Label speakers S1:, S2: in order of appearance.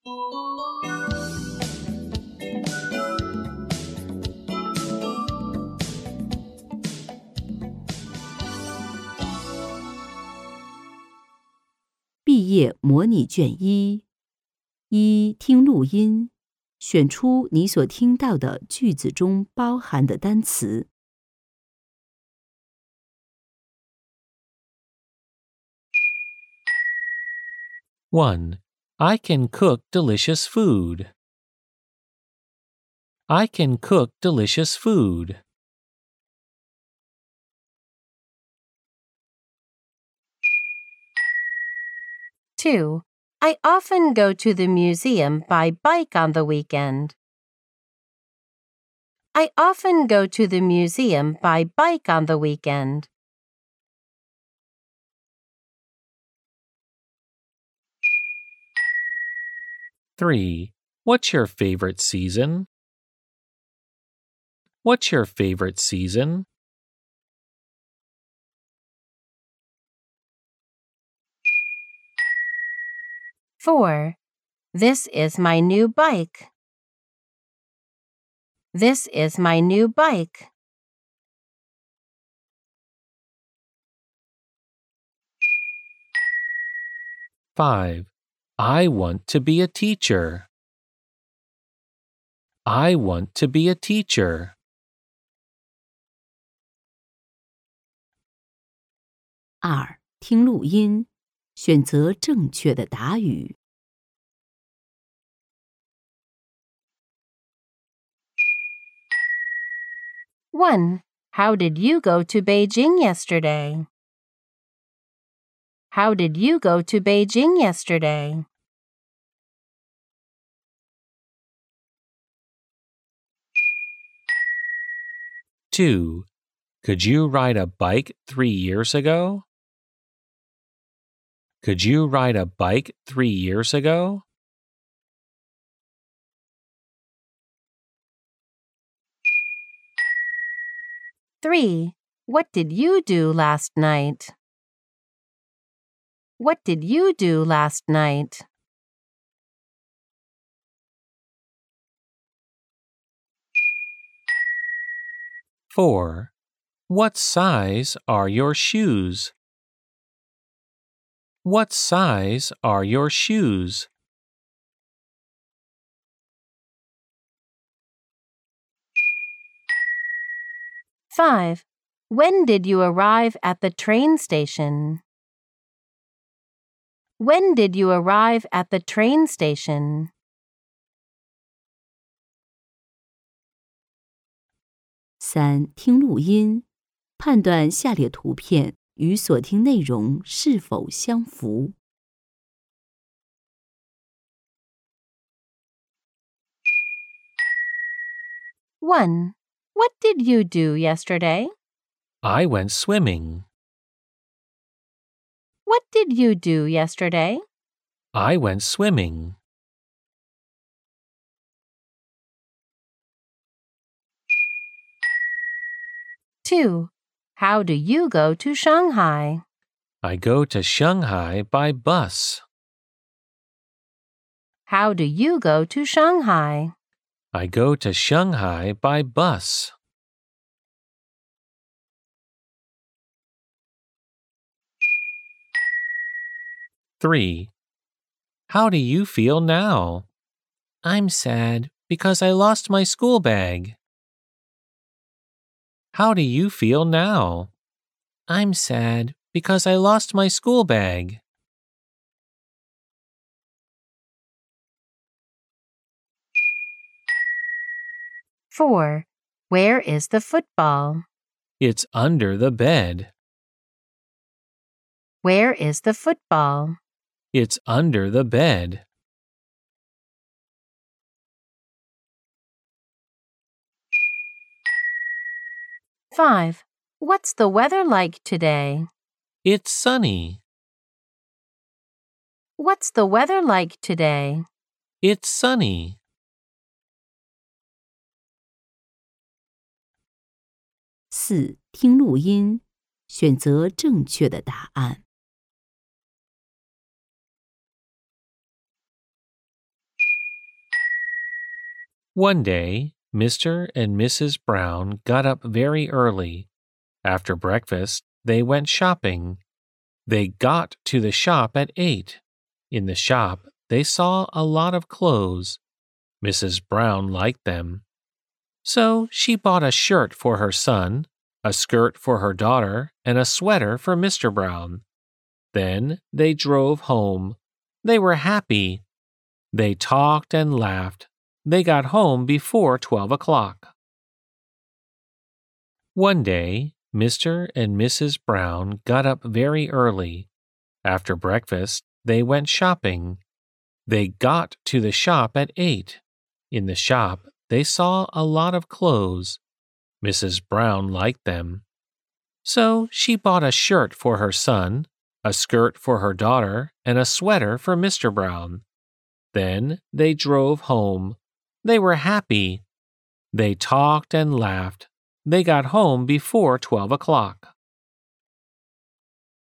S1: 毕业模拟卷一，听录音，选出你所听到的句子中包含的单词。
S2: 1. I can cook delicious food. I can cook delicious food.
S3: 2. I often go to the museum by bike on the weekend. I often go to the museum by bike on the weekend.
S2: 3. What's your favorite season? What's your favorite season?
S3: 4. This is my new bike. This is my new bike.
S2: 5. I want to be a teacher. I want to be a teacher.
S1: 2. 听录音，选择正确的答语。
S3: 1. How did you go to Beijing yesterday? How did you go to Beijing yesterday?
S2: 2. Could you ride a bike 3 years ago? Could you ride a bike 3 years ago?
S3: 3. What did you do last night? What did you do last night?
S2: 4. What size are your shoes? What size are your shoes?
S3: 5. When did you arrive at the train station? When did you arrive at the train station?
S1: 3. 听录音，判断下列图片与所听内容是否相符。
S3: 1. What did you do yesterday?
S2: I went swimming.
S3: What did you do yesterday?
S2: I went swimming.
S3: 2. How do you go to Shanghai?
S2: I go to Shanghai by bus.
S3: How do you go to Shanghai?
S2: I go to Shanghai by bus. 3. How do you feel now? I'm sad because I lost my school bag. How do you feel now? I'm sad because I lost my school bag.
S3: 4. Where is the football?
S2: It's under the bed.
S3: Where is the football?
S2: It's under the bed.
S3: 5. What's the weather like today?
S2: It's sunny.
S3: What's the weather like today?
S2: It's sunny.
S1: 4. 听录音，选择正确的答案。
S2: One day, Mr. and Mrs. Brown got up very early. After breakfast, they went shopping. They got to the shop at 8. In the shop, they saw a lot of clothes. Mrs. Brown liked them. So she bought a shirt for her son, a skirt for her daughter, and a sweater for Mr. Brown. Then they drove home. They were happy. They talked and laughed. They got home before 12 o'clock. One day, Mr. and Mrs. Brown got up very early. After breakfast, they went shopping. They got to the shop at 8. In the shop, they saw a lot of clothes. Mrs. Brown liked them. So she bought a shirt for her son, a skirt for her daughter, and a sweater for Mr. Brown. Then they drove home. They were happy. They talked and laughed. They got home before 12 o'clock.